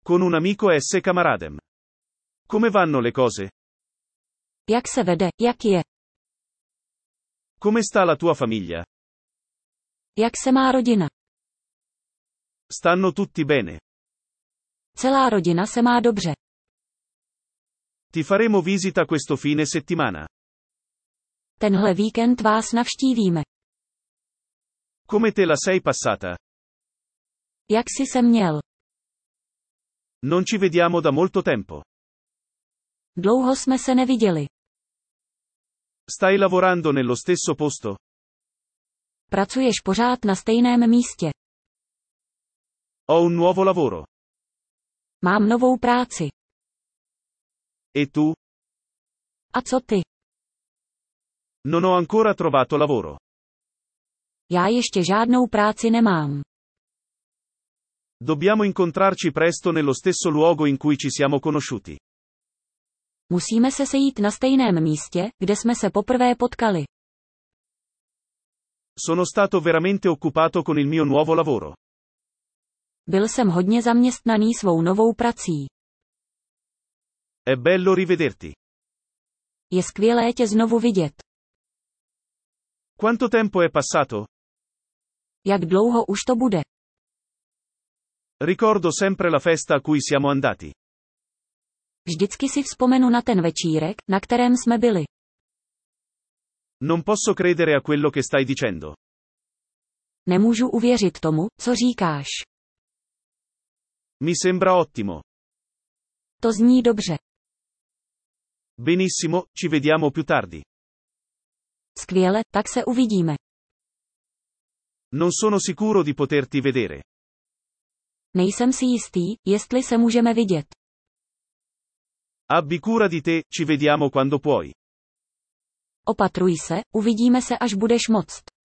Con un amico S. Camaradem. Come vanno le cose? Jak se vede, jak je? Come sta la tua famiglia? Jak se má rodina? Stanno tutti bene. Celá rodina se má dobře. Ti faremo visita questo fine settimana. Tenhle víkend vás navštívíme. Come te la sei passata? Jak jsi se měl? Non ci vediamo da molto tempo. Dlouho jsme se neviděli. Stai lavorando nello stesso posto? Pracuješ pořád na stejném místě. Ho un nuovo lavoro. Mám novou práci. E tu? A co ty? Non ho ancora trovato lavoro. Já ještě žádnou práci nemám. Dobbiamo incontrarci presto nello stesso luogo in cui ci siamo conosciuti. Musíme se sejít na stejném místě, kde jsme se poprvé potkali. Sono stato veramente occupato con il mio nuovo lavoro. Byl jsem hodně zaměstnaný svou novou prací. È bello rivederti. Je skvělé tě znovu vidět. Quanto tempo è passato? Jak dlouho už to bude? Ricordo sempre la festa a cui siamo andati. Vždycky si vzpomenu na ten večírek, na kterém jsme byli. Non posso credere a quello che stai dicendo. Nemůžu uvěřit tomu, co říkáš. Mi sembra ottimo. To zní dobře. Benissimo, ci vediamo più tardi. Skvěle, tak se uvidíme. Non sono sicuro di poterti vedere. Nejsem si jistý, jestli se můžeme vidět. Abbi cura di te, ci vediamo quando puoi. Opatruj se, uvidíme se, až budeš moct.